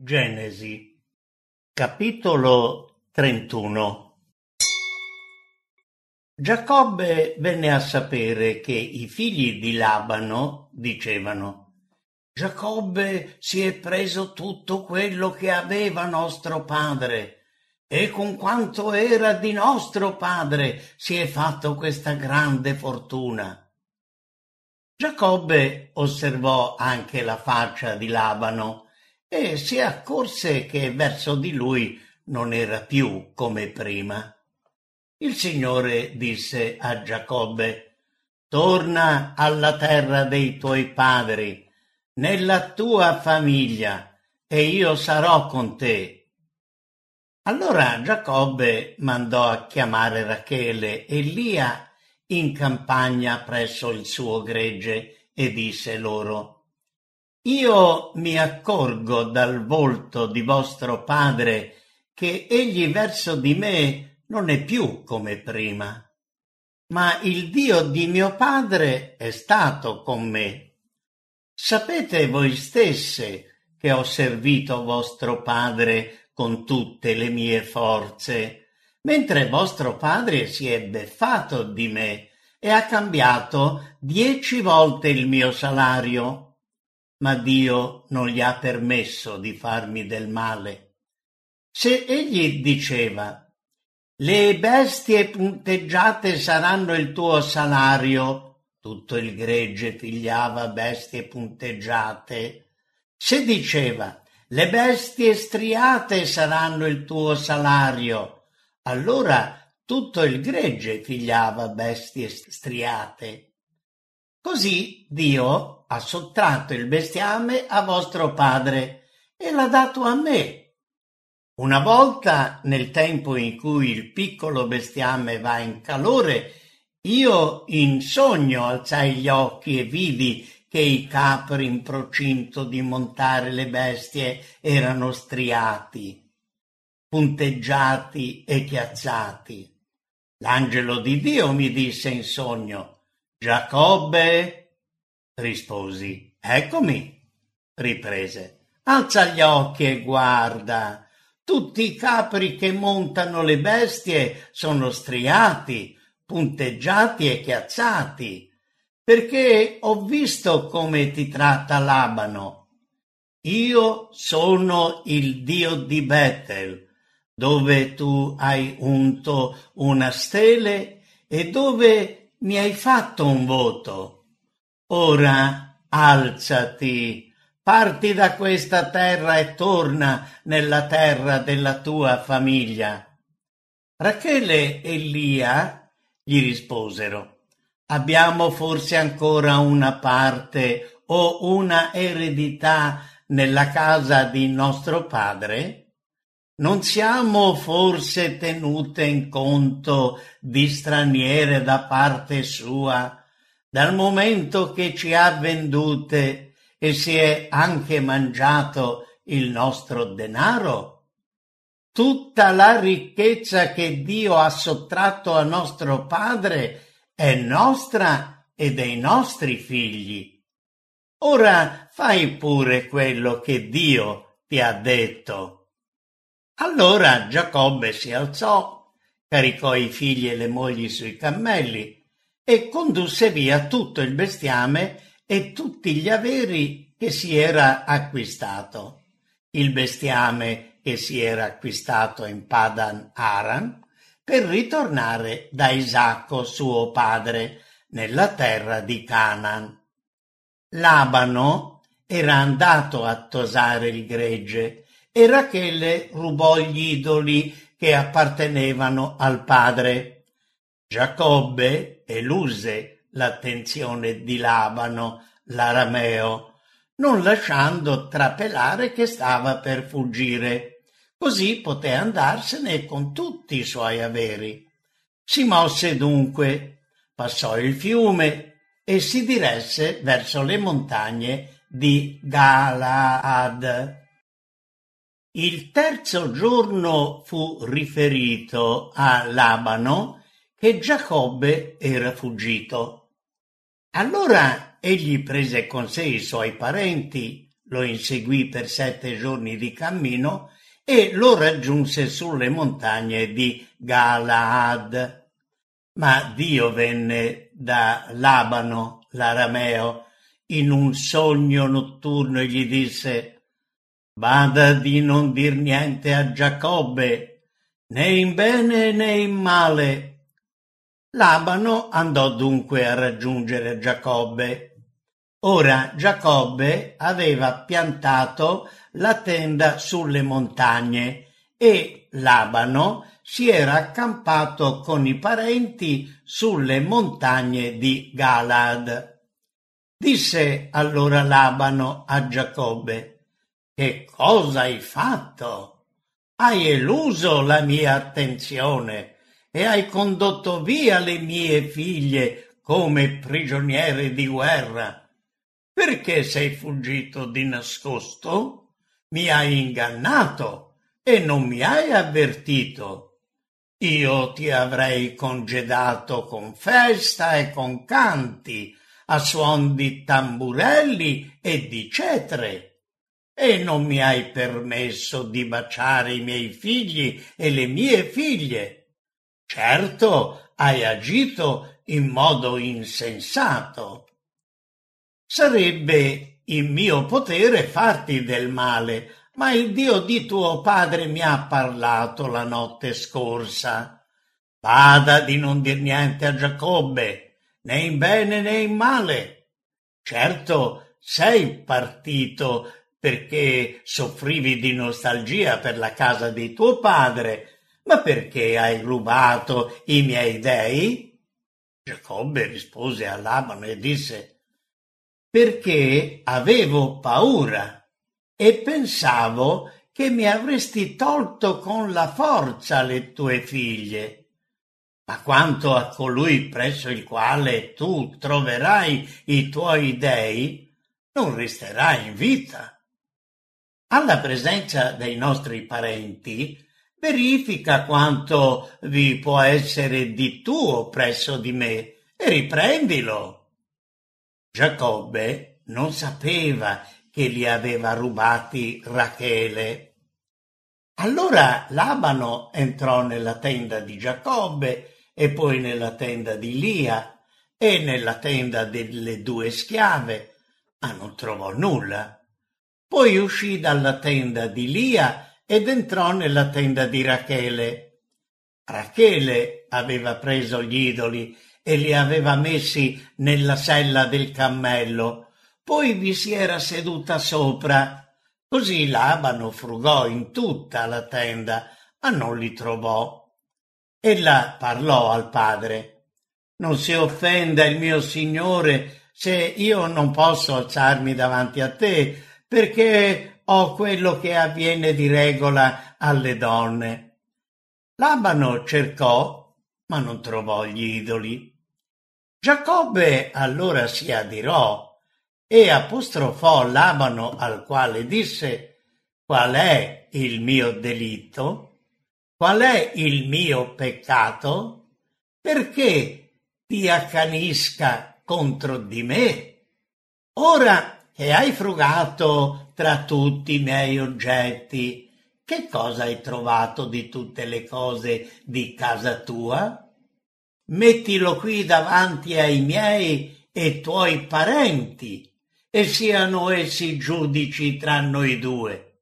Genesi, capitolo 31. Giacobbe venne a sapere che i figli di Labano dicevano: Giacobbe si è preso tutto quello che aveva nostro padre, e con quanto era di nostro padre si è fatto questa grande fortuna. Giacobbe osservò anche la faccia di Labano e si accorse che verso di lui non era più come prima. Il Signore disse a Giacobbe: torna alla terra dei tuoi padri, nella tua famiglia, e io sarò con te. Allora Giacobbe mandò a chiamare Rachele e Lia in campagna presso il suo gregge e disse loro: io mi accorgo dal volto di vostro padre che egli verso di me non è più come prima, ma il Dio di mio padre è stato con me. Sapete voi stesse che ho servito vostro padre con tutte le mie forze, mentre vostro padre si è beffato di me e ha cambiato 10 volte il mio salario. Ma Dio non gli ha permesso di farmi del male. Se egli diceva: le bestie punteggiate saranno il tuo salario, tutto il gregge pigliava bestie punteggiate. Se diceva: le bestie striate saranno il tuo salario, allora tutto il gregge pigliava bestie striate. Così Dio ha sottratto il bestiame a vostro padre e l'ha dato a me. Una volta, nel tempo in cui il piccolo bestiame va in calore, io in sogno alzai gli occhi e vidi che i capri in procinto di montare le bestie erano striati, punteggiati e chiazzati. L'angelo di Dio mi disse in sogno: Giacobbe? Risposi: eccomi. Riprese: alza gli occhi e guarda, tutti i capri che montano le bestie sono striati, punteggiati e chiazzati, perché ho visto come ti tratta Labano. Io sono il Dio di Betel, dove tu hai unto una stele e dove mi hai fatto un voto. Ora alzati, parti da questa terra e torna nella terra della tua famiglia. Rachele e Lia gli risposero: abbiamo forse ancora una parte o una eredità nella casa di nostro padre? Non siamo forse tenute in conto di straniere da parte sua, dal momento che ci ha vendute e si è anche mangiato il nostro denaro? Tutta la ricchezza che Dio ha sottratto a nostro padre è nostra e dei nostri figli. Ora fai pure quello che Dio ti ha detto. Allora Giacobbe si alzò, caricò i figli e le mogli sui cammelli e condusse via tutto il bestiame e tutti gli averi che si era acquistato. Il bestiame che si era acquistato in Padan Aram per ritornare da Isacco suo padre nella terra di Canaan. Labano era andato a tosare il gregge e Rachele rubò gli idoli che appartenevano al padre. Giacobbe eluse l'attenzione di Labano, l'arameo, non lasciando trapelare che stava per fuggire. Così poté andarsene con tutti i suoi averi. Si mosse dunque, passò il fiume e si diresse verso le montagne di Galaad. Il terzo giorno fu riferito a Labano che Giacobbe era fuggito. Allora egli prese con sé i suoi parenti, lo inseguì per 7 giorni di cammino e lo raggiunse sulle montagne di Galaad. Ma Dio venne da Labano, l'arameo, in un sogno notturno e gli disse: «Bada di non dir niente a Giacobbe, né in bene né in male». Labano andò dunque a raggiungere Giacobbe. Ora Giacobbe aveva piantato la tenda sulle montagne e Labano si era accampato con i parenti sulle montagne di Galaad. Disse allora Labano a Giacobbe: «Che cosa hai fatto? Hai eluso la mia attenzione e hai condotto via le mie figlie come prigioniere di guerra. Perché sei fuggito di nascosto? Mi hai ingannato e non mi hai avvertito. Io ti avrei congedato con festa e con canti, a suon di tamburelli e di cetre, e non mi hai permesso di baciare i miei figli e le mie figlie. Certo, hai agito in modo insensato. Sarebbe in mio potere farti del male, ma il Dio di tuo padre mi ha parlato la notte scorsa. Bada di non dir niente a Giacobbe, né in bene né in male. Certo, sei partito perché soffrivi di nostalgia per la casa di tuo padre, ma perché hai rubato i miei dei?» Giacobbe rispose a Labano e disse: «Perché avevo paura e pensavo che mi avresti tolto con la forza le tue figlie. Ma quanto a colui presso il quale tu troverai i tuoi dei, non resterà in vita. Alla presenza dei nostri parenti, verifica quanto vi può essere di tuo presso di me e riprendilo». Giacobbe non sapeva che li aveva rubati Rachele. Allora Labano entrò nella tenda di Giacobbe e poi nella tenda di Lia e nella tenda delle 2 schiave, ma non trovò nulla. Poi uscì dalla tenda di Lia ed entrò nella tenda di Rachele. Rachele aveva preso gli idoli e li aveva messi nella sella del cammello, poi vi si era seduta sopra. Così Labano frugò in tutta la tenda, ma non li trovò. Ella parlò al padre: «Non si offenda il mio signore se io non posso alzarmi davanti a te, perché ho quello che avviene di regola alle donne». Labano cercò, ma non trovò gli idoli. Giacobbe allora si adirò e apostrofò Labano, al quale disse: «Qual è il mio delitto? Qual è il mio peccato? Perché ti accanisca contro di me? Ora che hai frugato tra tutti i miei oggetti, che cosa hai trovato di tutte le cose di casa tua? Mettilo qui davanti ai miei e tuoi parenti, e siano essi giudici tra noi 2.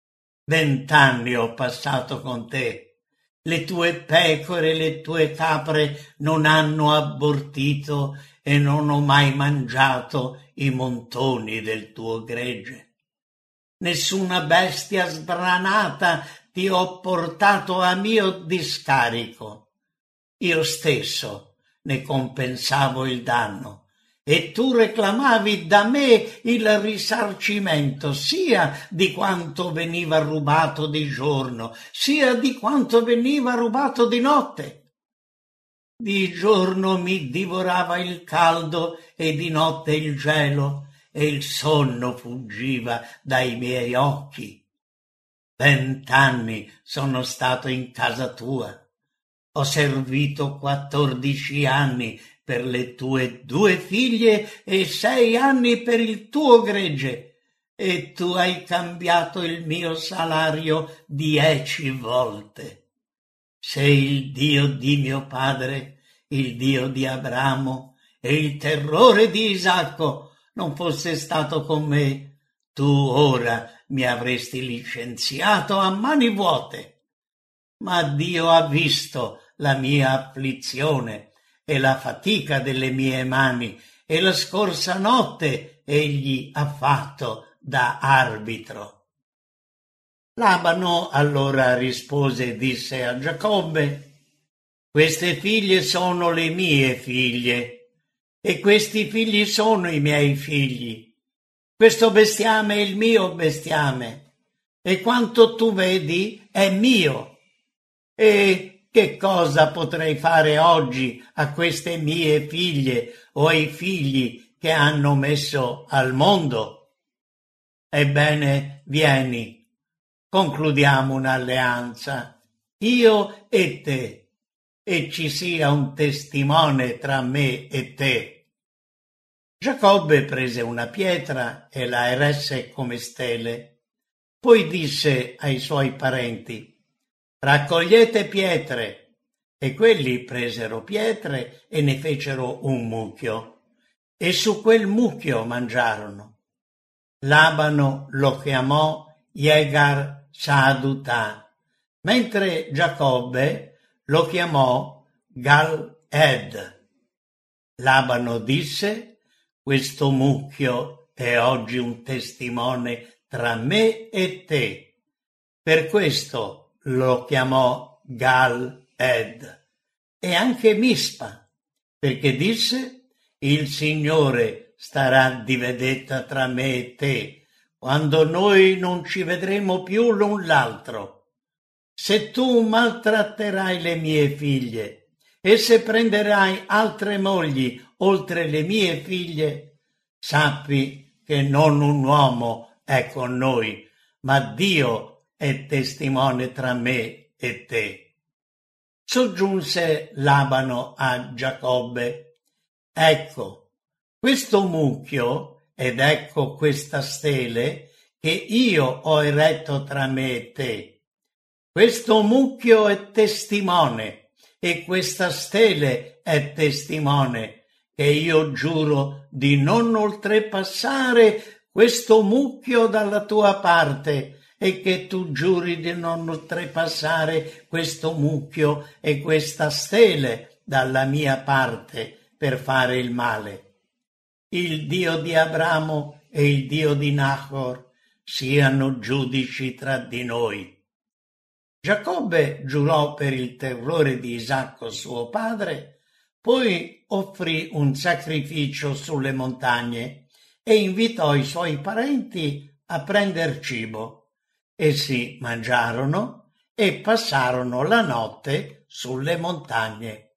20 anni ho passato con te, le tue pecore e le tue capre non hanno abortito e non ho mai mangiato i montoni del tuo gregge. Nessuna bestia sbranata ti ho portato a mio discarico. Io stesso ne compensavo il danno e tu reclamavi da me il risarcimento sia di quanto veniva rubato di giorno, sia di quanto veniva rubato di notte. Di giorno mi divorava il caldo e di notte il gelo, e il sonno fuggiva dai miei occhi. 20 anni sono stato in casa tua. Ho servito 14 anni per le tue 2 figlie e 6 anni per il tuo gregge, e tu hai cambiato il mio salario 10 volte. Se il Dio di mio padre, il Dio di Abramo e il terrore di Isacco non fosse stato con me, tu ora mi avresti licenziato a mani vuote. Ma Dio ha visto la mia afflizione e la fatica delle mie mani, e la scorsa notte egli ha fatto da arbitro. Labano allora rispose e disse a Giacobbe: queste figlie sono le mie figlie, e questi figli sono i miei figli. Questo bestiame è il mio bestiame, e quanto tu vedi è mio. E che cosa potrei fare oggi a queste mie figlie o ai figli che hanno messo al mondo? Ebbene, vieni, concludiamo un'alleanza, io e te, e ci sia un testimone tra me e te. Giacobbe prese una pietra e la eresse come stele. Poi disse ai suoi parenti: raccogliete pietre. E quelli presero pietre e ne fecero un mucchio, e su quel mucchio mangiarono. Labano lo chiamò Jegar Saadutà, mentre Giacobbe lo chiamò Gal-ed. Labano disse: questo mucchio è oggi un testimone tra me e te. Per questo lo chiamò Gal-ed. E anche Mispa, perché disse: il Signore starà di vedetta tra me e te, quando noi non ci vedremo più l'un l'altro. Se tu maltratterai le mie figlie, e se prenderai altre mogli oltre le mie figlie, sappi che non un uomo è con noi, ma Dio è testimone tra me e te. Soggiunse Labano a Giacobbe: ecco, questo mucchio ed ecco questa stele che io ho eretto tra me e te. Questo mucchio è testimone e questa stele è testimone che io giuro di non oltrepassare questo mucchio dalla tua parte, e che tu giuri di non oltrepassare questo mucchio e questa stele dalla mia parte per fare il male. Il Dio di Abramo e il Dio di Nahor siano giudici tra di noi. Giacobbe giurò per il terrore di Isacco suo padre, poi offrì un sacrificio sulle montagne e invitò i suoi parenti a prender cibo. Essi mangiarono e passarono la notte sulle montagne.